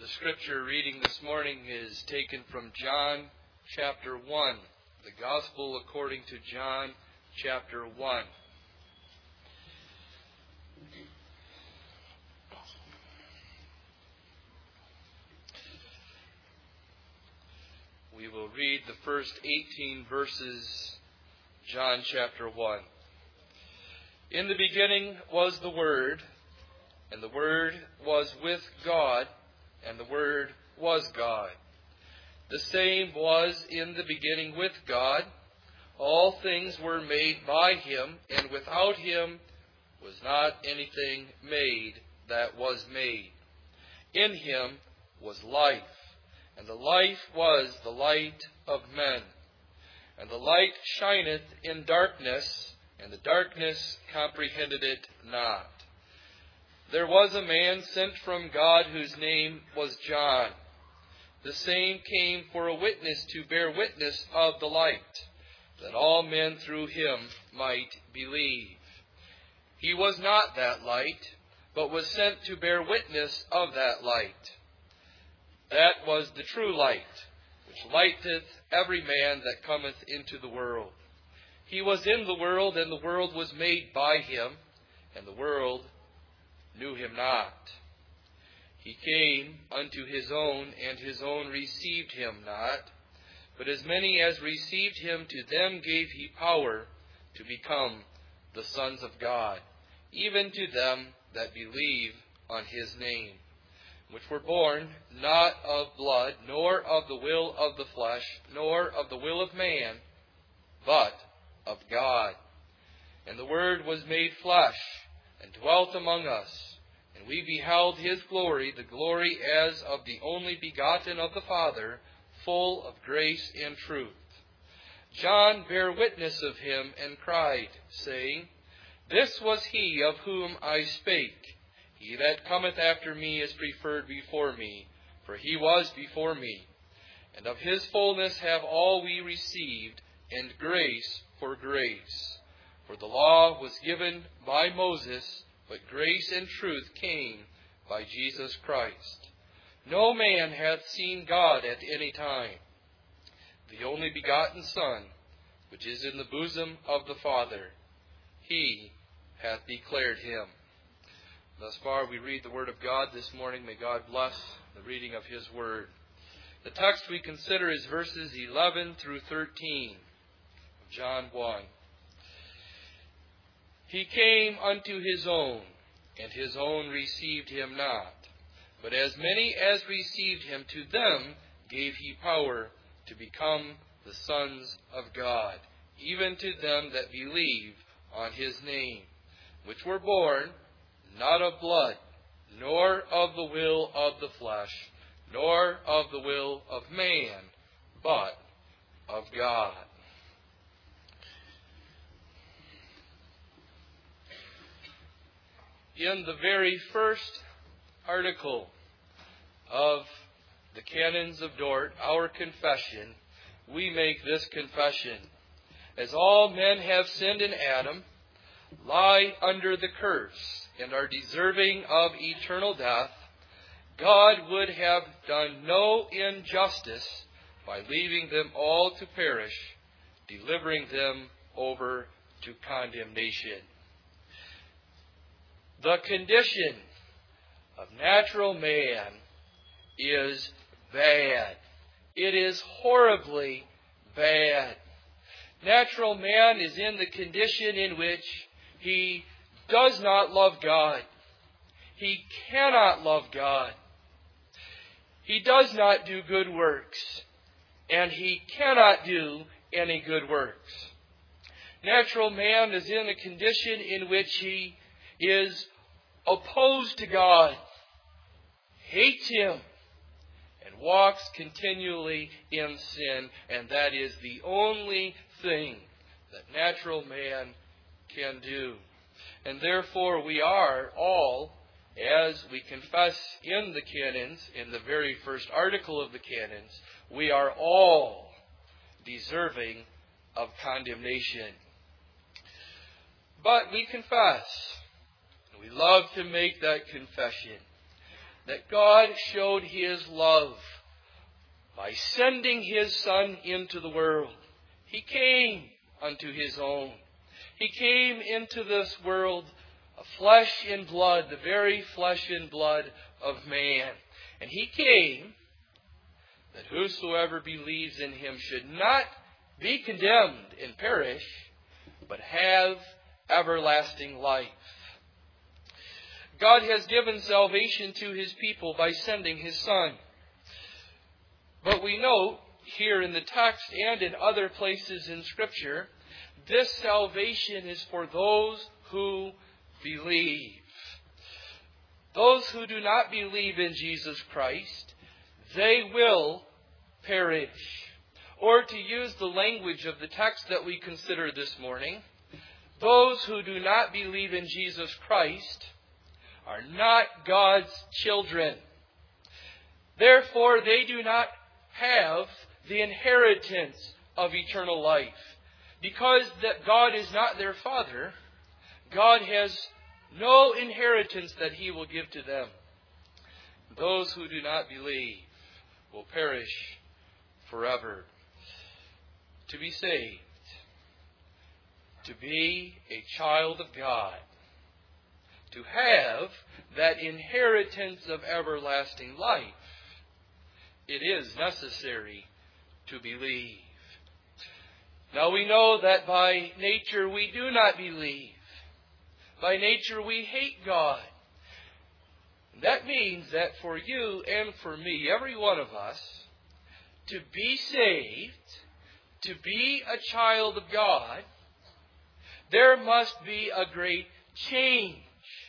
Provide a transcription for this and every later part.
The scripture reading this morning is taken from John chapter 1. The Gospel according to John chapter 1. We will read the first 18 verses, John chapter 1. In the beginning was the Word, and the Word was with God, and the Word was God. The same was in the beginning with God. All things were made by Him, and without Him was not anything made that was made. In Him was life, and the life was the light of men. And the light shineth in darkness, and the darkness comprehended it not. There was a man sent from God whose name was John. The same came for a witness to bear witness of the light, that all men through him might believe. He was not that light, but was sent to bear witness of that light. That was the true light, which lighteth every man that cometh into the world. He was in the world, and the world was made by him, and the world knew him not. He came unto his own, and his own received him not. But as many as received him, to them gave he power to become the sons of God, even to them that believe on his name, which were born not of blood, nor of the will of the flesh, nor of the will of man, but of God. And the Word was made flesh, and dwelt among us. And we beheld His glory, the glory as of the only begotten of the Father, full of grace and truth. John bare witness of Him, and cried, saying, This was He of whom I spake. He that cometh after me is preferred before me, for He was before me. And of His fullness have all we received, and grace for grace. For the law was given by Moses, but grace and truth came by Jesus Christ. No man hath seen God at any time. The only begotten Son, which is in the bosom of the Father, He hath declared Him. Thus far we read the Word of God this morning. May God bless the reading of His Word. The text we consider is verses 11 through 13 of John 1. He came unto his own, and his own received him not. But as many as received him, to them gave he power to become the sons of God, even to them that believe on his name, which were born not of blood, nor of the will of the flesh, nor of the will of man, but of God. In the very first article of the Canons of Dort, our confession, we make this confession. As all men have sinned in Adam, lie under the curse, and are deserving of eternal death, God would have done no injustice by leaving them all to perish, delivering them over to condemnation. The condition of natural man is bad. It is horribly bad. Natural man is in the condition in which he does not love God. He cannot love God. He does not do good works, and he cannot do any good works. Natural man is in a condition in which he is opposed to God, hates Him, and walks continually in sin. And that is the only thing that natural man can do. And therefore we are all, as we confess in the canons, in the very first article of the canons, we are all deserving of condemnation. But we confess. We love to make that confession. that God showed His love by sending His Son into the world. He came unto His own. He came into this world of flesh and blood, the very flesh and blood of man. And He came that whosoever believes in Him should not be condemned and perish, but have everlasting life. God has given salvation to His people by sending His Son. But we note here in the text and in other places in Scripture, this salvation is for those who believe. Those who do not believe in Jesus Christ, they will perish. Or to use the language of the text that we consider this morning, those who do not believe in Jesus Christ are not God's children. Therefore, they do not have the inheritance of eternal life. Because that God is not their Father, God has no inheritance that He will give to them. Those who do not believe will perish forever. To be saved, to be a child of God, to have that inheritance of everlasting life, it is necessary to believe. Now we know that by nature we do not believe. By nature we hate God. That means that for you and for me, every one of us, to be saved, to be a child of God, there must be a great change.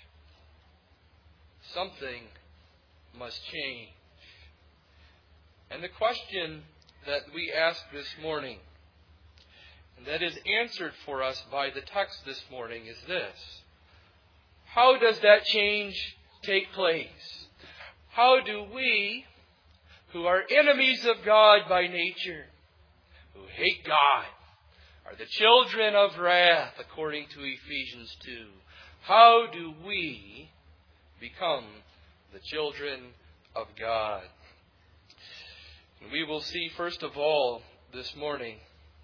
Something must change. And the question that we ask this morning, and that is answered for us by the text this morning, is this: how does that change take place? How do we, who are enemies of God by nature, who hate God, are the children of wrath according to Ephesians 2, how do we become the children of God? And we will see first of all this morning,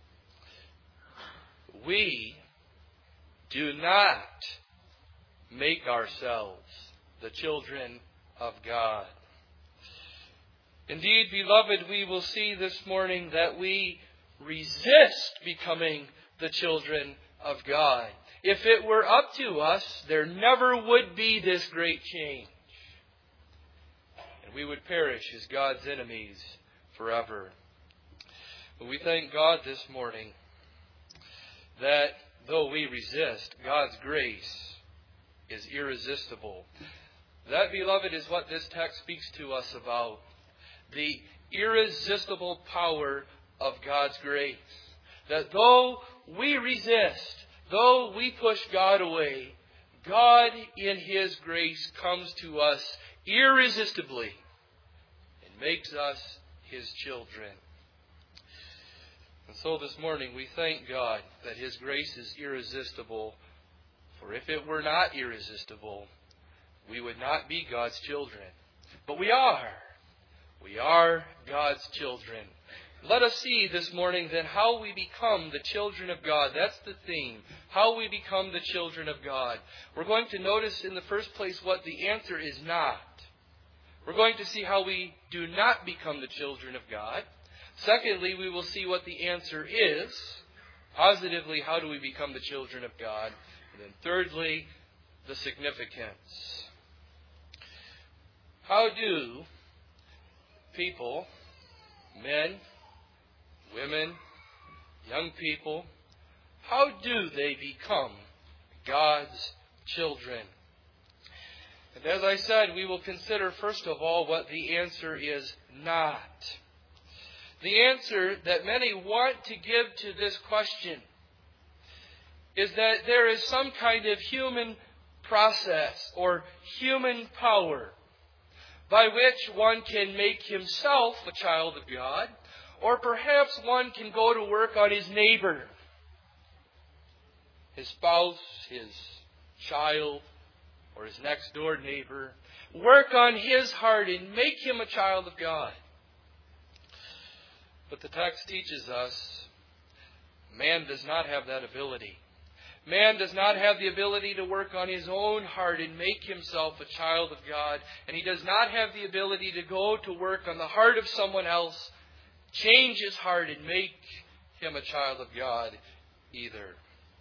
we do not make ourselves the children of God. Indeed, beloved, we will see this morning that we resist becoming the children of God. If it were up to us, there never would be this great change. And we would perish as God's enemies forever. But we thank God this morning that though we resist, God's grace is irresistible. That, beloved, is what this text speaks to us about. The irresistible power of God's grace. That though we resist, though we push God away, God in His grace comes to us irresistibly and makes us His children. And so this morning we thank God that His grace is irresistible. For if it were not irresistible, we would not be God's children. But we are. We are God's children. Let us see this morning then how we become the children of God. That's the theme. How we become the children of God. We're going to notice in the first place what the answer is not. We're going to see how we do not become the children of God. Secondly, we will see what the answer is. Positively, how do we become the children of God? And then thirdly, the significance. How do people, men, women, young people, how do they become God's children? And as I said, we will consider first of all what the answer is not. The answer that many want to give to this question is that there is some kind of human process or human power by which one can make himself a child of God, or perhaps one can go to work on his neighbor, his spouse, his child, or his next door neighbor. work on his heart and make him a child of God. But the text teaches us man does not have that ability. Man does not have the ability to work on his own heart and make himself a child of God. And he does not have the ability to go to work on the heart of someone else, change his heart and make him a child of God either.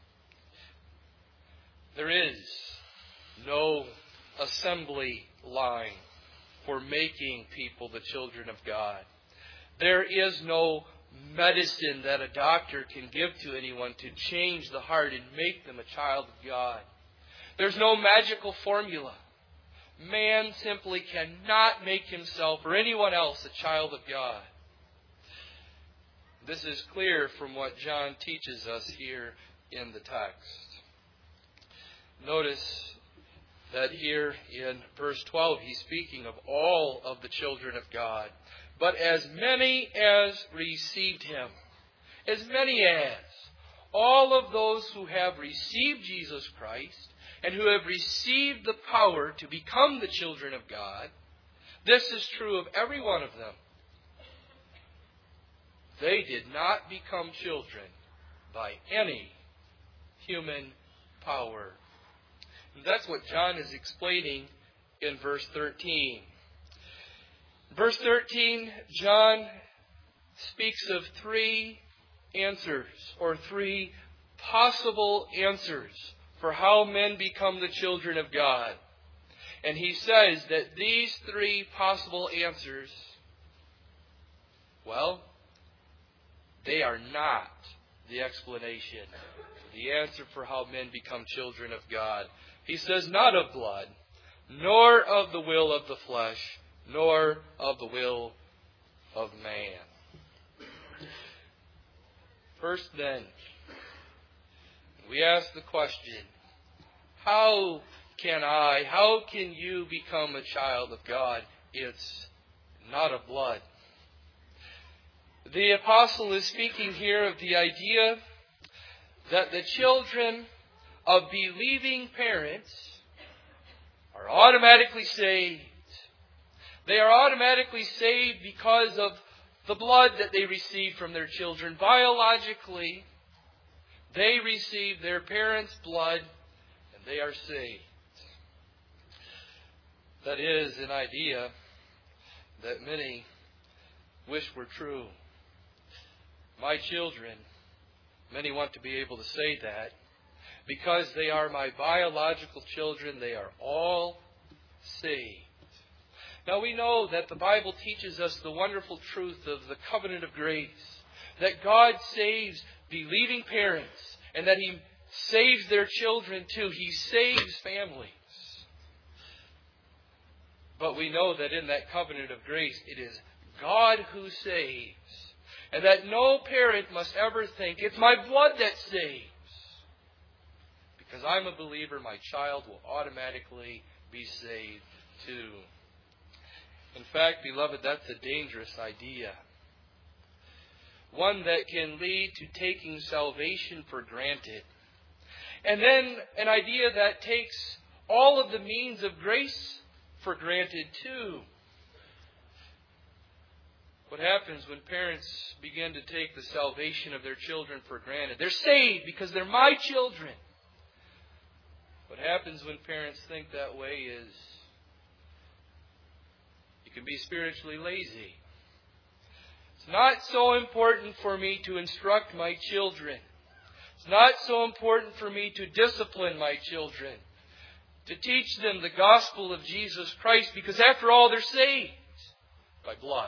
There is no assembly line for making people the children of God. There is no medicine that a doctor can give to anyone to change the heart and make them a child of God. There's no magical formula. Man simply cannot make himself or anyone else a child of God. This is clear from what John teaches us here in the text. Notice that here in verse 12 he's speaking of all of the children of God. But as many as received him, as many as, all of those who have received Jesus Christ and who have received the power to become the children of God, this is true of every one of them. They did not become children by any human power. And that's what John is explaining in verse 13. Verse 13, John speaks of three answers, or three possible answers for how men become the children of God. And he says that these three possible answers, well, they are not the explanation, the answer for how men become children of God. He says, not of blood, nor of the will of the flesh, nor of the will of man. First then, we ask the question, how can you become a child of God? It's not of blood. The apostle is speaking here of the idea that the children of believing parents are automatically saved. They are automatically saved because of the blood that they receive from their children. Biologically, they receive their parents' blood and they are saved. That is an idea that many wish were true. My children, many want to be able to say that. Because they are my biological children, they are all saved. Now we know that the Bible teaches us the wonderful truth of the covenant of grace. That God saves believing parents and that He saves their children too. He saves families. But we know that in that covenant of grace, it is God who saves. And that no parent must ever think, it's my blood that saves. Because I'm a believer, my child will automatically be saved too. In fact, beloved, that's a dangerous idea. One that can lead to taking salvation for granted. And then an idea that takes all of the means of grace for granted too. What happens when parents begin to take the salvation of their children for granted? They're saved because they're my children. What happens when parents think that way is you can be spiritually lazy. It's not so important for me to instruct my children. It's not so important for me to discipline my children, to teach them the gospel of Jesus Christ, because after all, they're saved by blood.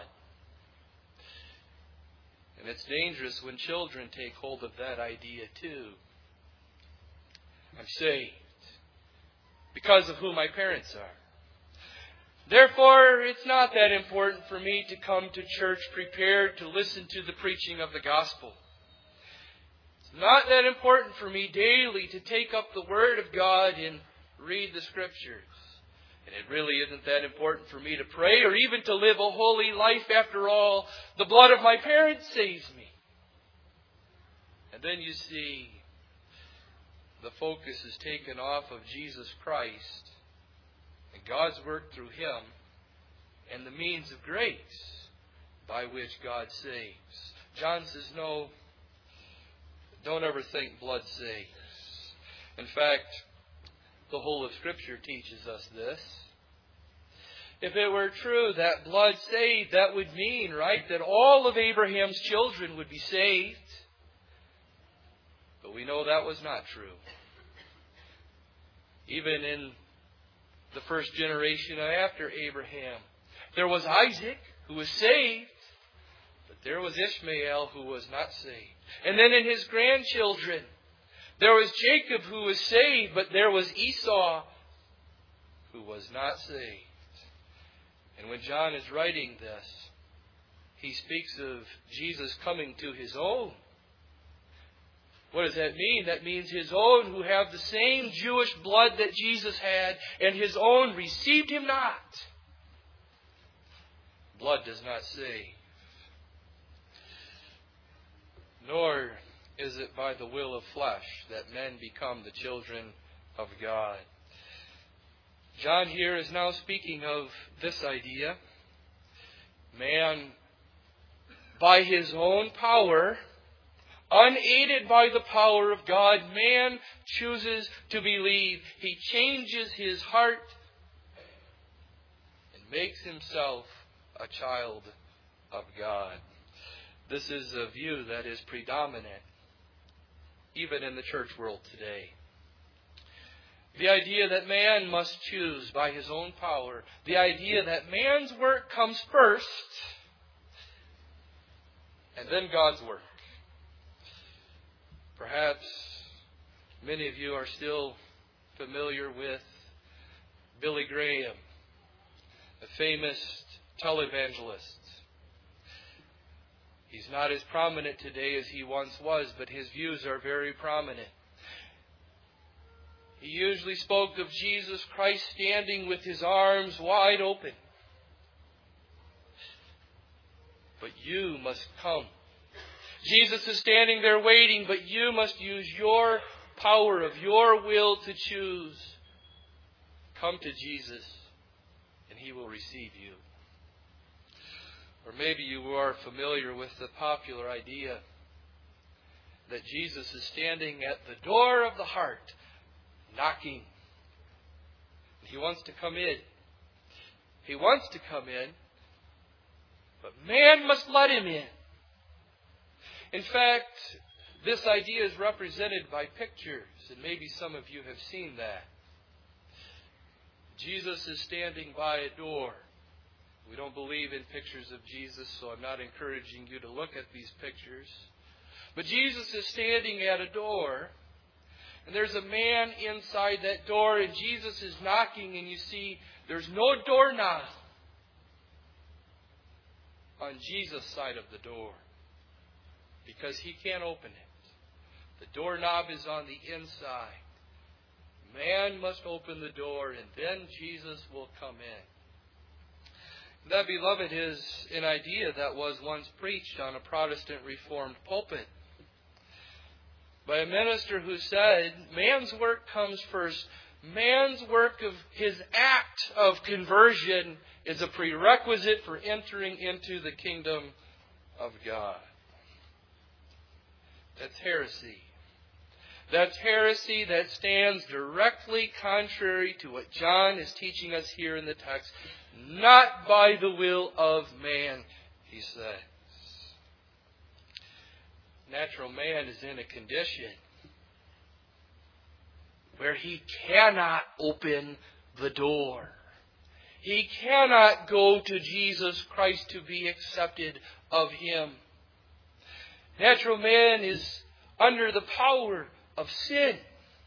And it's dangerous when children take hold of that idea too. I'm saved because of who my parents are. Therefore, it's not that important for me to come to church prepared to listen to the preaching of the gospel. It's not that important for me daily to take up the Word of God and read the Scriptures. And it really isn't that important for me to pray or even to live a holy life. After all, the blood of my parents saves me. And then you see, the focus is taken off of Jesus Christ and God's work through him, and the means of grace by which God saves. John says, no, don't ever think blood saves. In fact, the whole of Scripture teaches us this. If it were true that blood saved, that would mean, right, that all of Abraham's children would be saved. But we know that was not true. Even in the first generation after Abraham, there was Isaac who was saved, but there was Ishmael who was not saved. And then in his grandchildren, there was Jacob who was saved, but there was Esau who was not saved. And when John is writing this, he speaks of Jesus coming to his own. What does that mean? That means his own who have the same Jewish blood that Jesus had, and his own received him not. Blood does not save. Nor is it by the will of flesh that men become the children of God. John here is now speaking of this idea. Man, by his own power, unaided by the power of God, man chooses to believe. He changes his heart and makes himself a child of God. This is a view that is predominant even in the church world today. The idea that man must choose by his own power. The idea that man's work comes first and then God's work. Perhaps many of you are still familiar with Billy Graham, a famous televangelist. He's not as prominent today as he once was, but his views are very prominent. He usually spoke of Jesus Christ standing with his arms wide open. But you must come. Jesus is standing there waiting, but you must use your power of your will to choose. Come to Jesus, and He will receive you. Or maybe you are familiar with the popular idea that Jesus is standing at the door of the heart, knocking. He wants to come in. He wants to come in, but man must let Him in. In fact, this idea is represented by pictures, and maybe some of you have seen that. Jesus is standing by a door. We don't believe in pictures of Jesus, so I'm not encouraging you to look at these pictures. But Jesus is standing at a door, and there's a man inside that door, and Jesus is knocking, and you see there's no doorknob on Jesus' side of the door, because He can't open it. The doorknob is on the inside. Man must open the door, and then Jesus will come in. That, beloved, is an idea that was once preached on a Protestant Reformed pulpit by a minister who said, man's work comes first. Man's work of his act of conversion is a prerequisite for entering into the kingdom of God. That's heresy. That's heresy that stands directly contrary to what John is teaching us here in the text. Not by the will of man, he says. Natural man is in a condition where he cannot open the door. He cannot go to Jesus Christ to be accepted of Him. Natural man is under the power of sin.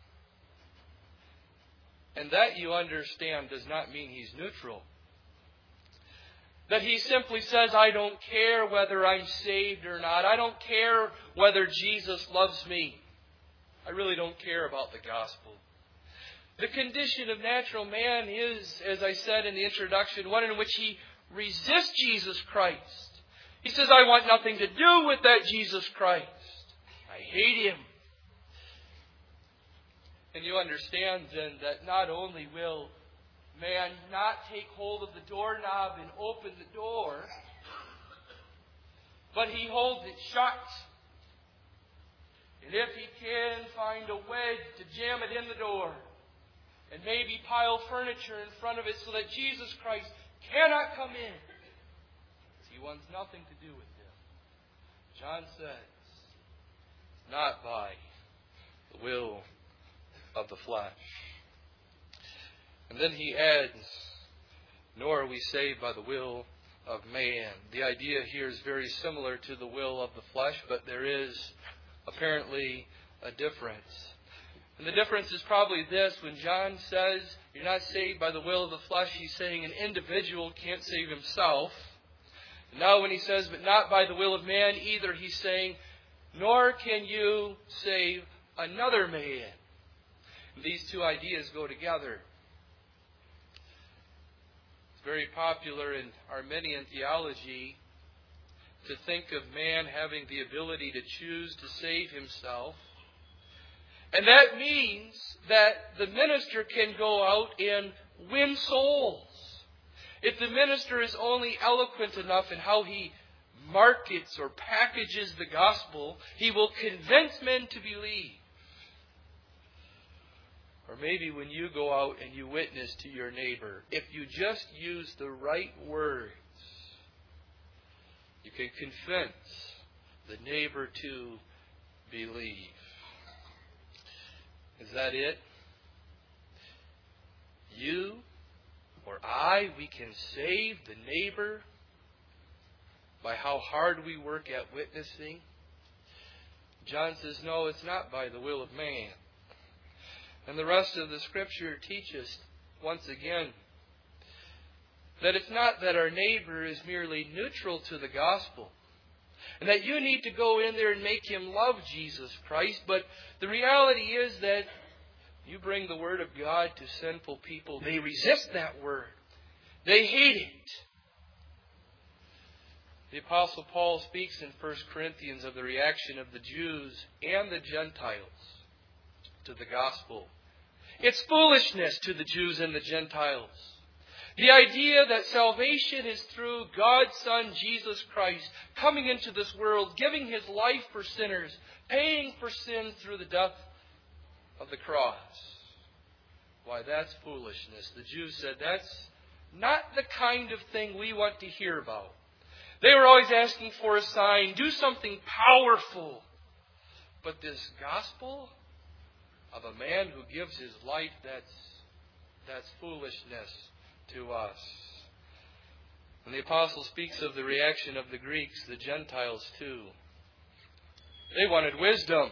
And that, you understand, does not mean he's neutral. That he simply says, I don't care whether I'm saved or not. I don't care whether Jesus loves me. I really don't care about the gospel. The condition of natural man is, as I said in the introduction, one in which he resists Jesus Christ. He says, I want nothing to do with that Jesus Christ. I hate Him. And you understand then that not only will man not take hold of the doorknob and open the door, but he holds it shut. And if he can find a wedge to jam it in the door, and maybe pile furniture in front of it so that Jesus Christ cannot come in, he wants nothing to do with him. John says, not by the will of the flesh. And then he adds, nor are we saved by the will of man. The idea here is very similar to the will of the flesh, but there is apparently a difference. And the difference is probably this. When John says you're not saved by the will of the flesh, he's saying an individual can't save himself. And now when he says, but not by the will of man either, he's saying, nor can you save another man. And these two ideas go together. It's very popular in Arminian theology to think of man having the ability to choose to save himself. And that means that the minister can go out and win souls. If the minister is only eloquent enough in how he markets or packages the gospel, he will convince men to believe. Or maybe when you go out and you witness to your neighbor, if you just use the right words, you can convince the neighbor to believe. Is that it? You or I, we can save the neighbor by how hard we work at witnessing? John says, no, it's not by the will of man. And the rest of the Scripture teaches, once again, that it's not that our neighbor is merely neutral to the gospel, and that you need to go in there and make him love Jesus Christ, but the reality is that you bring the Word of God to sinful people. They resist that Word. They hate it. The Apostle Paul speaks in 1 Corinthians of the reaction of the Jews and the Gentiles to the gospel. It's foolishness to the Jews and the Gentiles. The idea that salvation is through God's Son, Jesus Christ, coming into this world, giving His life for sinners, paying for sins through the death of the cross. Why, that's foolishness. The Jews said, that's not the kind of thing we want to hear about. They were always asking for a sign, do something powerful. But this gospel of a man who gives his life, that's foolishness to us. And the apostle speaks of the reaction of the Greeks, the Gentiles too. They wanted wisdom.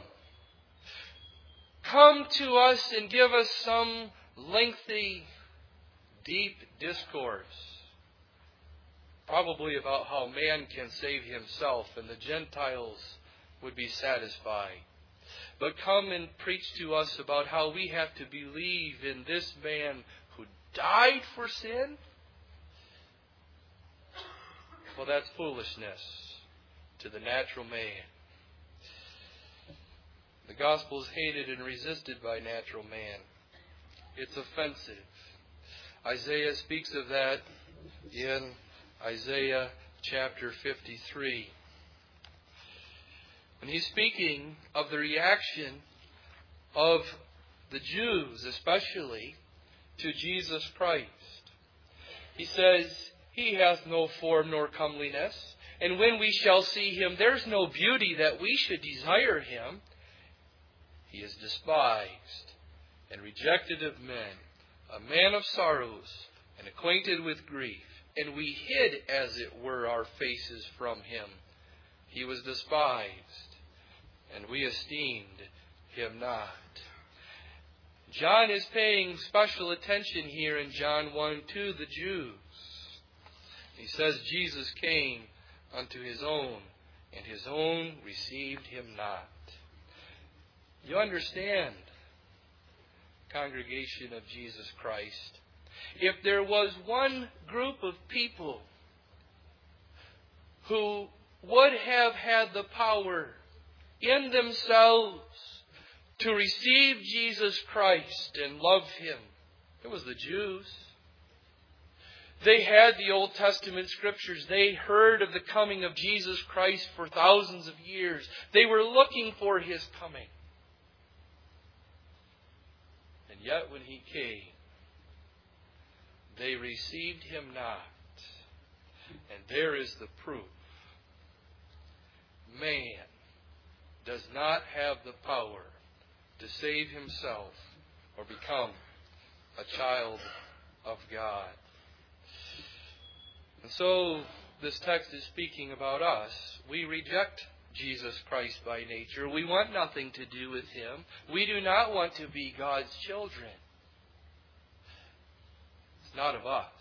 Come to us and give us some lengthy, deep discourse. Probably about how man can save himself, and the Gentiles would be satisfied. But come and preach to us about how we have to believe in this man who died for sin? Well, that's foolishness to the natural man. The gospel is hated and resisted by natural man. It's offensive. Isaiah speaks of that in Isaiah chapter 53. And he's speaking of the reaction of the Jews, especially, to Jesus Christ. He says, He hath no form nor comeliness, and when we shall see Him, there's no beauty that we should desire Him. He is despised and rejected of men, a man of sorrows and acquainted with grief. And we hid, as it were, our faces from Him. He was despised, and we esteemed Him not. John is paying special attention here in John 1 to the Jews. He says Jesus came unto His own, and His own received Him not. You understand, congregation of Jesus Christ, if there was one group of people who would have had the power in themselves to receive Jesus Christ and love Him, it was the Jews. They had the Old Testament Scriptures. They heard of the coming of Jesus Christ for thousands of years. They were looking for His coming. And yet when He came, they received Him not. And there is the proof. Man does not have the power to save himself or become a child of God. And so this text is speaking about us. We reject Jesus Christ by nature. We want nothing to do with Him. We do not want to be God's children. It's not of us.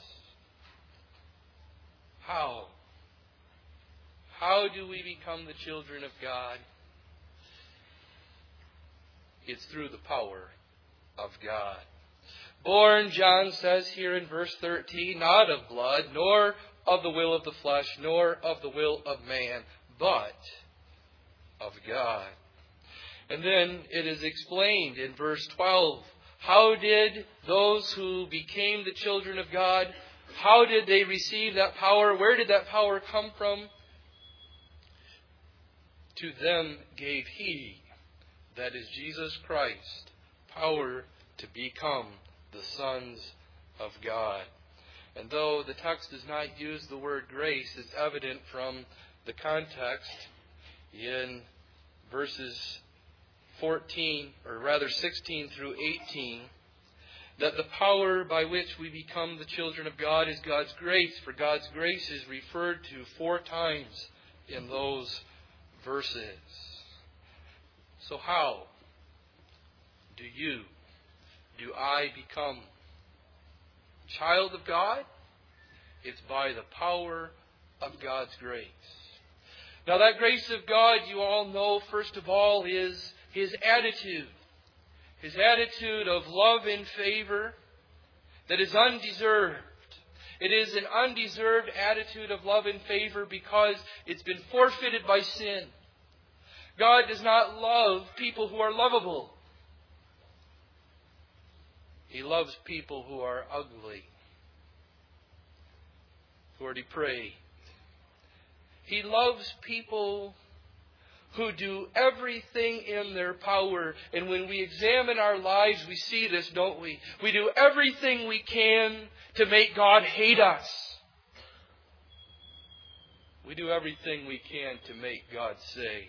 How? How do we become the children of God? It's through the power of God. Born, John says here in verse 13, not of blood, nor of the will of the flesh, nor of the will of man, but of God. And then it is explained in verse 12, how did those who became the children of God, how did they receive that power? Where did that power come from? To them gave He, that is Jesus Christ, power to become the sons of God. And though the text does not use the word grace, it's evident from the context in verses 16 through 18, that the power by which we become the children of God is God's grace. For God's grace is referred to 4 times in those verses. So how do I become a child of God? It's by the power of God's grace. Now that grace of God, you all know, first of all, is His attitude. His attitude of love and favor that is undeserved. It is an undeserved attitude of love and favor because it's been forfeited by sin. God does not love people who are lovable. He loves people who are ugly, who are depraved. He loves people who do everything in their power. And when we examine our lives, we see this, don't we? We do everything we can to make God hate us. We do everything we can to make God say,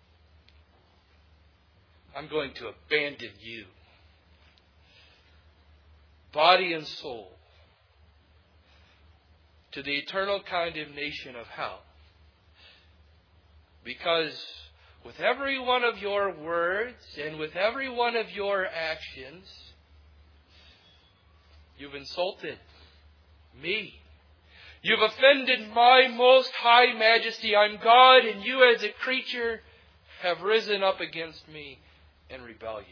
I'm going to abandon you, body and soul, to the eternal condemnation of hell. Because with every one of your words and with every one of your actions, you've insulted me. You've offended my most high majesty. I'm God, and you as a creature have risen up against me in rebellion.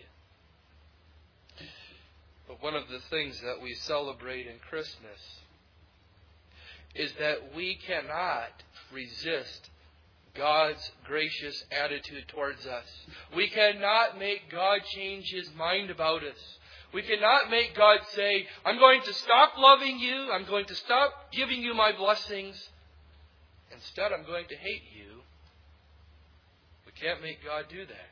But one of the things that we celebrate in Christmas is that we cannot resist God's gracious attitude towards us. We cannot make God change His mind about us. We cannot make God say, I'm going to stop loving you. I'm going to stop giving you my blessings. Instead, I'm going to hate you. We can't make God do that.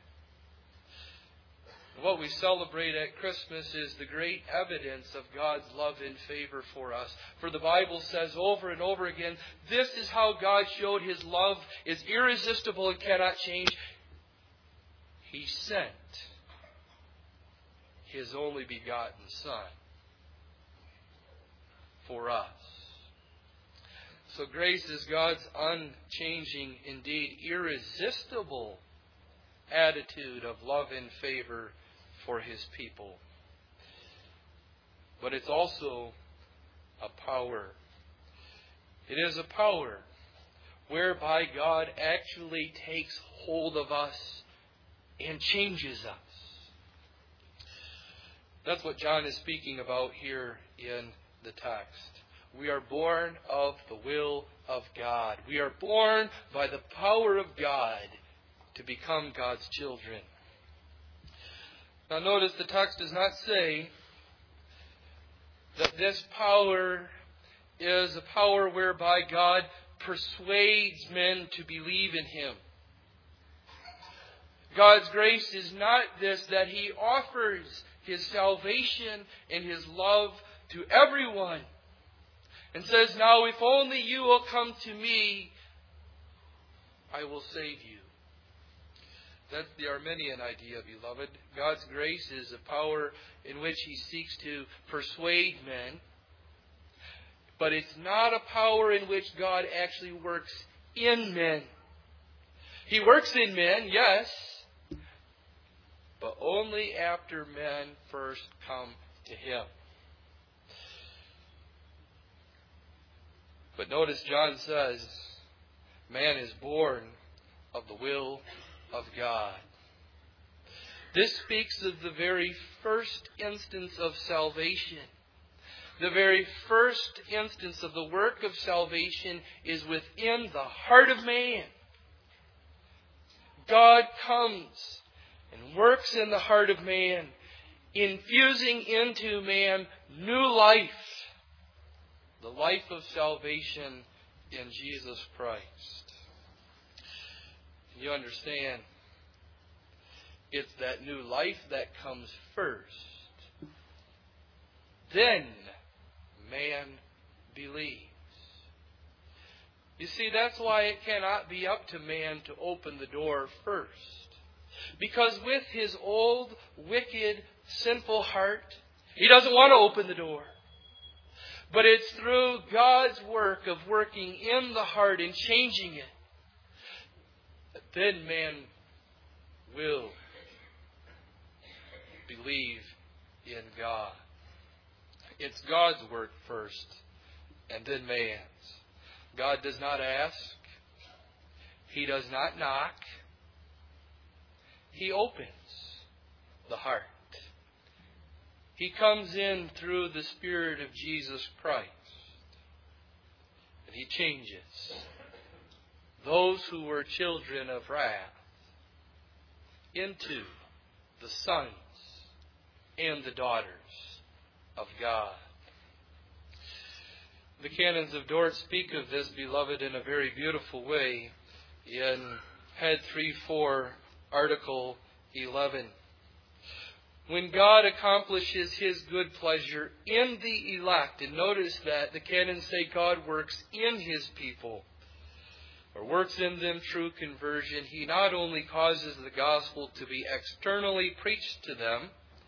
What we celebrate at Christmas is the great evidence of God's love and favor for us. For the Bible says over and over again, this is how God showed His love is irresistible and cannot change. He sent His only begotten Son for us. So grace is God's unchanging, indeed irresistible attitude of love and favor for His people. But it's also a power. It is a power whereby God actually takes hold of us and changes us. That's what John is speaking about here in the text. We are born of the will of God. We are born by the power of God to become God's children. Now notice the text does not say that this power is a power whereby God persuades men to believe in Him. God's grace is not this, that He offers His salvation and His love to everyone and says, now if only you will come to me, I will save you. That's the Arminian idea, beloved. God's grace is a power in which He seeks to persuade men. But it's not a power in which God actually works in men. He works in men, yes, but only after men first come to Him. But notice John says, man is born of the will of God. This speaks of the very first instance of salvation. The very first instance of the work of salvation is within the heart of man. God comes and works in the heart of man, infusing into man new life, the life of salvation in Jesus Christ. You understand, it's that new life that comes first. Then man believes. You see, that's why it cannot be up to man to open the door first. Because with his old, wicked, sinful heart, he doesn't want to open the door. But it's through God's work of working in the heart and changing it that then man will believe in God. It's God's work first, and then man's. God does not ask. He does not knock. He opens the heart. He comes in through the Spirit of Jesus Christ. And He changes those who were children of wrath into the sons and the daughters of God. The canons of Dort speak of this, beloved, in a very beautiful way in Head 3.4, Article 11. When God accomplishes His good pleasure in the elect, and notice that the canons say God works in His people, or works in them through conversion, He not only causes the gospel to be externally preached to them,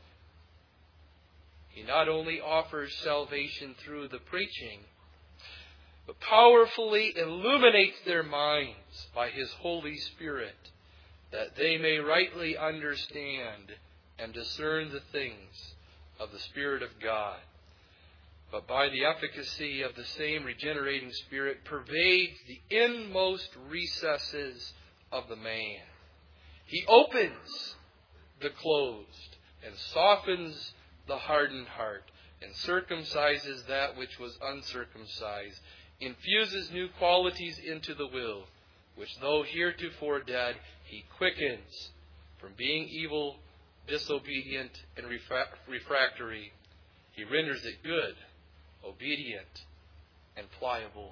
He not only offers salvation through the preaching, but powerfully illuminates their minds by His Holy Spirit, that they may rightly understand and discern the things of the Spirit of God. But by the efficacy of the same regenerating Spirit pervades the inmost recesses of the man. He opens the closed and softens the hardened heart and circumcises that which was uncircumcised, infuses new qualities into the will, which though heretofore dead, He quickens from being evil, disobedient, and refractory. He renders it good, obedient, and pliable.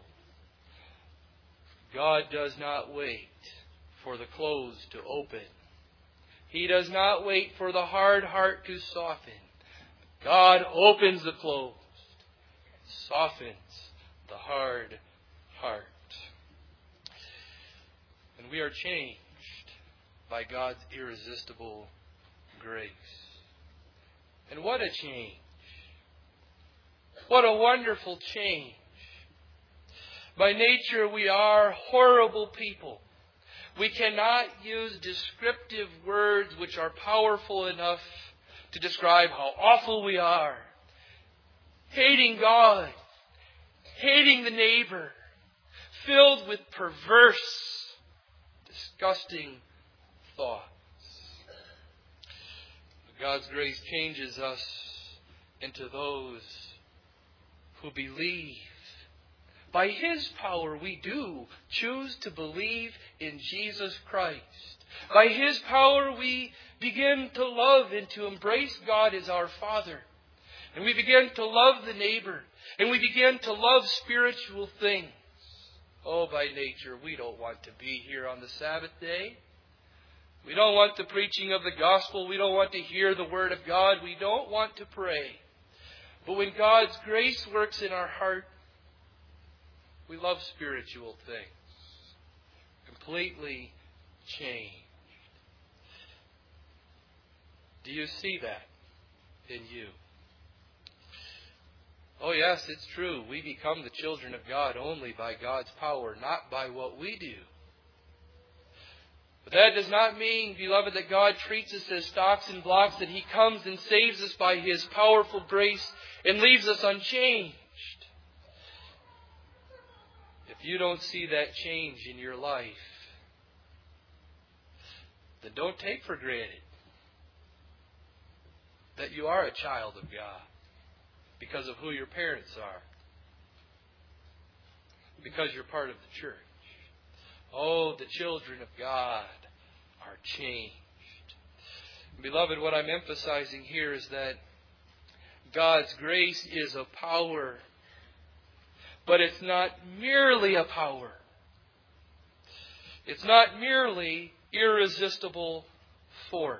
God does not wait for the closed to open. He does not wait for the hard heart to soften. God opens the closed, softens the hard heart. And we are changed by God's irresistible grace. And what a change. What a wonderful change. By nature we are horrible people. We cannot use descriptive words which are powerful enough to describe how awful we are. Hating God, hating the neighbor, filled with perverse, disgusting thoughts. God's grace changes us into those who believe. By His power we do choose to believe in Jesus Christ. By His power we begin to love and to embrace God as our Father. And we begin to love the neighbor. And we begin to love spiritual things. Oh, by nature, we don't want to be here on the Sabbath day. We don't want the preaching of the gospel. We don't want to hear the word of God. We don't want to pray. But when God's grace works in our heart, we love spiritual things. Completely changed. Do you see that in you? Oh yes, it's true. We become the children of God only by God's power, not by what we do. But that does not mean, beloved, that God treats us as stocks and blocks, that He comes and saves us by His powerful grace and leaves us unchanged. If you don't see that change in your life, then don't take for granted that you are a child of God because of who your parents are, because you're part of the church. Oh, the children of God are changed. Beloved, what I'm emphasizing here is that God's grace is a power, but it's not merely a power. It's not merely irresistible force.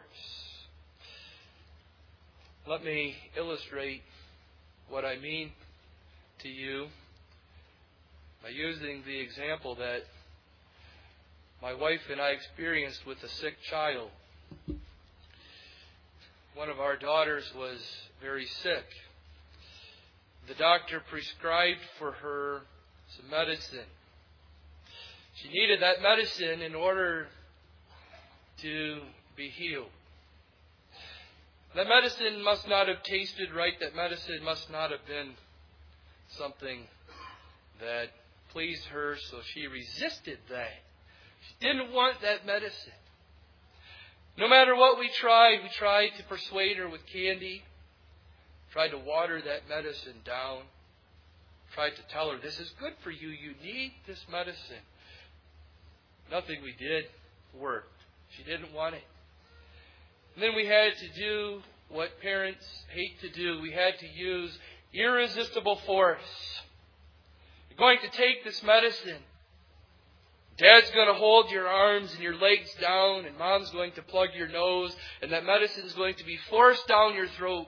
Let me illustrate what I mean to you by using the example that my wife and I experienced with a sick child. One of our daughters was very sick. The doctor prescribed for her some medicine. She needed that medicine in order to be healed. That medicine must not have tasted right. That medicine must not have been something that pleased her, so she resisted that. She didn't want that medicine. No matter what we tried to persuade her with candy, tried to water that medicine down, tried to tell her, this is good for you, you need this medicine. Nothing we did worked. She didn't want it. And then we had to do what parents hate to do. We had to use irresistible force. You're going to take this medicine. Dad's going to hold your arms and your legs down, and Mom's going to plug your nose, and that medicine is going to be forced down your throat.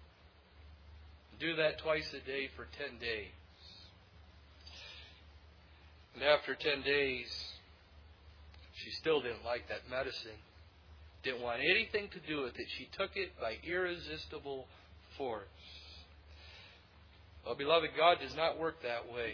Do that twice a day for 10 days. And after 10 days, she still didn't like that medicine. Didn't want anything to do with it. She took it by irresistible force. Well, beloved, God does not work that way.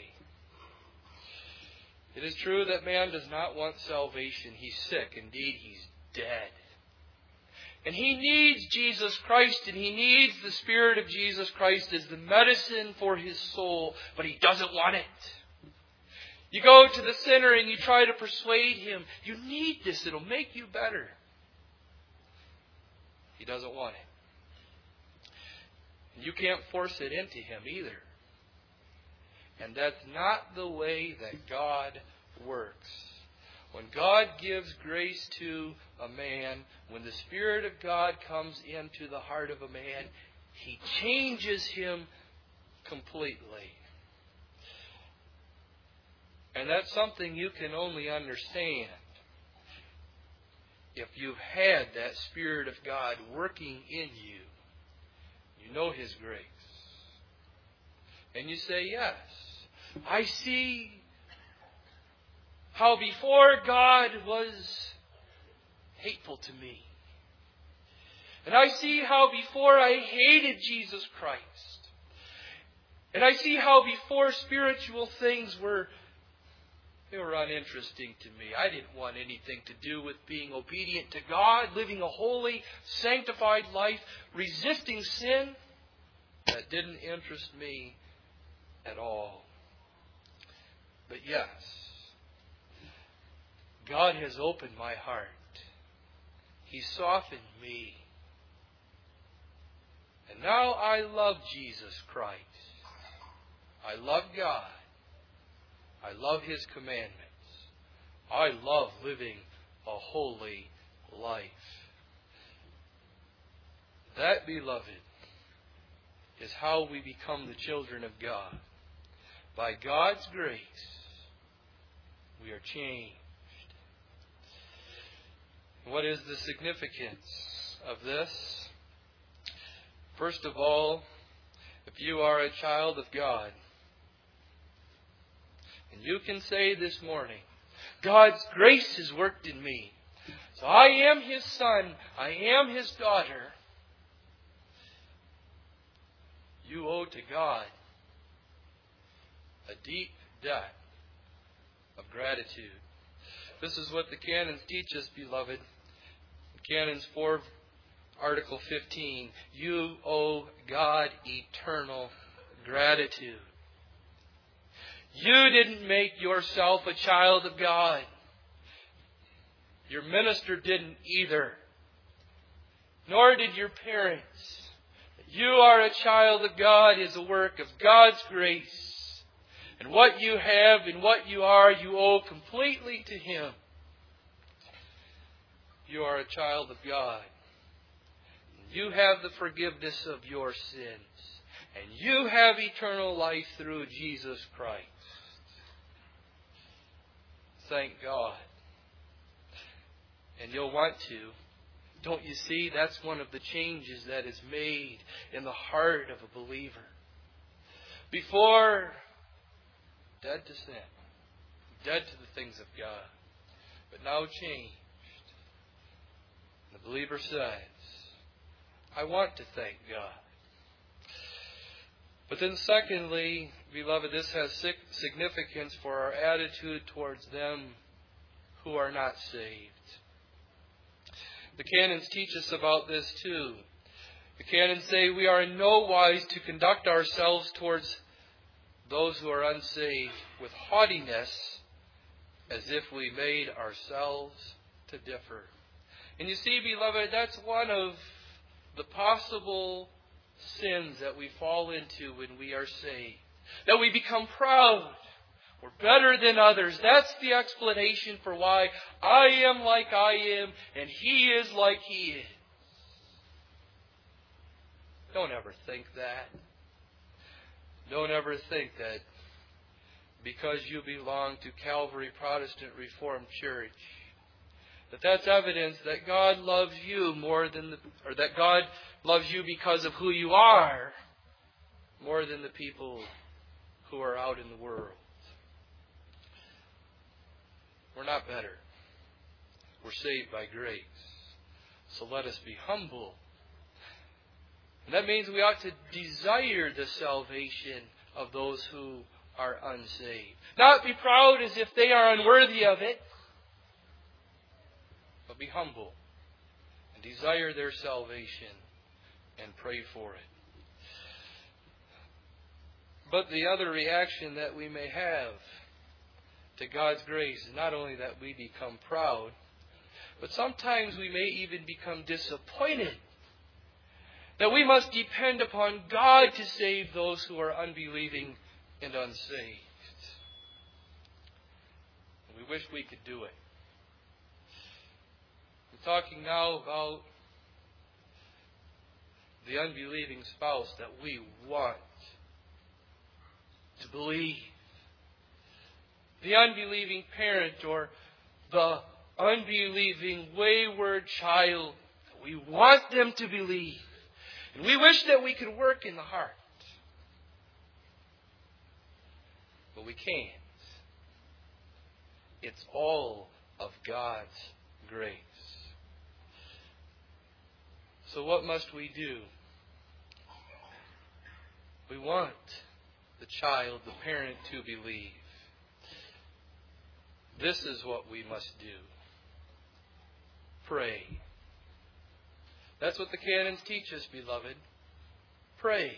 It is true that man does not want salvation. He's sick. Indeed, he's dead. And he needs Jesus Christ, and he needs the Spirit of Jesus Christ as the medicine for his soul, but he doesn't want it. You go to the sinner and you try to persuade him, you need this, it'll make you better. He doesn't want it. You can't force it into him either. And that's not the way that God works. When God gives grace to a man, when the Spirit of God comes into the heart of a man, He changes him completely. And that's something you can only understand if you've had that Spirit of God working in you. You know His grace. And you say, yes, I see how before God was hateful to me. And I see how before I hated Jesus Christ. And I see how before spiritual things were uninteresting to me. I didn't want anything to do with being obedient to God, living a holy, sanctified life, resisting sin. That didn't interest me at all. But yes, God has opened my heart. He softened me. And now I love Jesus Christ. I love God. I love His commandments. I love living a holy life. That, beloved, is how we become the children of God. By God's grace, we are changed. What is the significance of this? First of all, if you are a child of God, and you can say this morning, God's grace has worked in me. So I am His son. I am His daughter. You owe to God a deep debt of gratitude. This is what the canons teach us, beloved. Canons 4, Article 15. You owe God eternal gratitude. You didn't make yourself a child of God. Your minister didn't either. Nor did your parents. You are a child of God is a work of God's grace. And what you have and what you are, you owe completely to Him. You are a child of God. You have the forgiveness of your sins. And you have eternal life through Jesus Christ. Thank God. And you'll want to. Don't you see? That's one of the changes that is made in the heart of a believer. Before, dead to sin. Dead to the things of God. But now changed. The believer says, I want to thank God. But then secondly, beloved, this has significance for our attitude towards them who are not saved. The canons teach us about this too. The canons say we are in no wise to conduct ourselves towards those who are unsaved with haughtiness, as if we made ourselves to differ. And you see, beloved, that's one of the possible sins that we fall into when we are saved. That we become proud. We're better than others. That's the explanation for why I am like I am and he is like he is. Don't ever think that. Don't ever think that because you belong to Calvary Protestant Reformed Church, that's evidence that God loves you more than or that God loves you because of who you are more than the people who are out in the world. We're not better. We're saved by grace. So let us be humble. And that means we ought to desire the salvation of those who are unsaved. Not be proud as if they are unworthy of it, but be humble and desire their salvation and pray for it. But the other reaction that we may have to God's grace is not only that we become proud, but sometimes we may even become disappointed that we must depend upon God to save those who are unbelieving and unsaved. We wish we could do it. I'm talking now about the unbelieving spouse that we want to believe. The unbelieving parent or the unbelieving wayward child. We want them to believe. And we wish that we could work in the heart. But we can't. It's all of God's grace. So what must we do? We want the child, the parent, to believe. This is what we must do. Pray. That's what the canons teach us, beloved. Pray.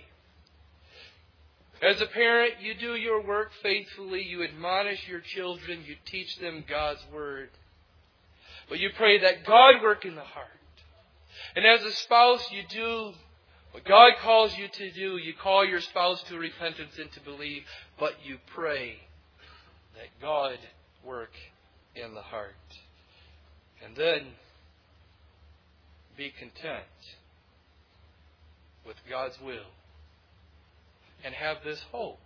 As a parent, you do your work faithfully. You admonish your children. You teach them God's Word. But you pray that God work in the heart. And as a spouse, you do what God calls you to do. You call your spouse to repentance and to believe. But you pray that God work in the heart. And then be content with God's will and have this hope.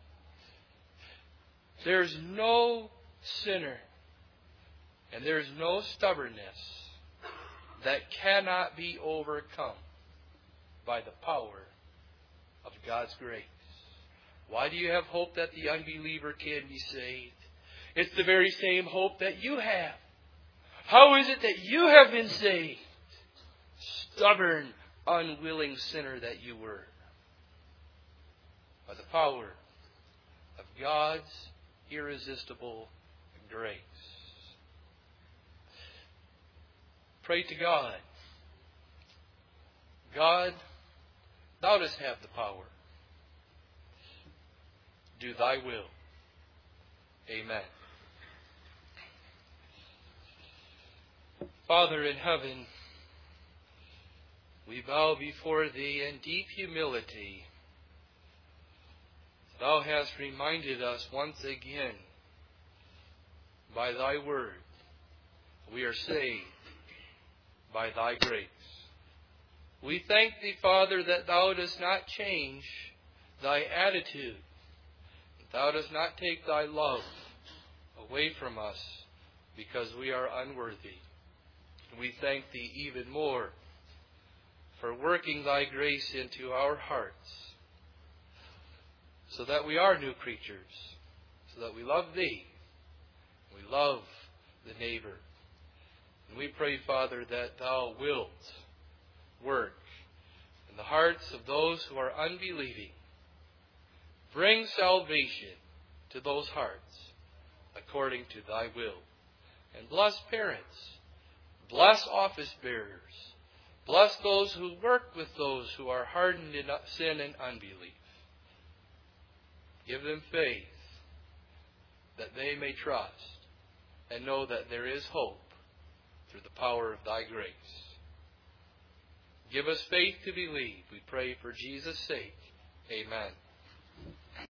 There's no sinner and there's no stubbornness that cannot be overcome by the power of God's grace. Why do you have hope that the unbeliever can be saved? It's the very same hope that you have. How is it that you have been saved? Stubborn, unwilling sinner that you were. By the power of God's irresistible grace. Pray to God. God, Thou dost have the power. Do Thy will. Amen. Father in heaven, we bow before Thee in deep humility. Thou hast reminded us once again by Thy word we are saved by Thy grace. We thank Thee, Father, that Thou dost not change Thy attitude. Thou dost not take Thy love away from us because we are unworthy. We thank Thee even more for working Thy grace into our hearts so that we are new creatures, so that we love Thee, we love the neighbor. And we pray, Father, that Thou wilt work in the hearts of those who are unbelieving. Bring salvation to those hearts according to Thy will. And bless parents. Bless office bearers. Bless those who work with those who are hardened in sin and unbelief. Give them faith that they may trust and know that there is hope through the power of Thy grace. Give us faith to believe, we pray for Jesus' sake. Amen.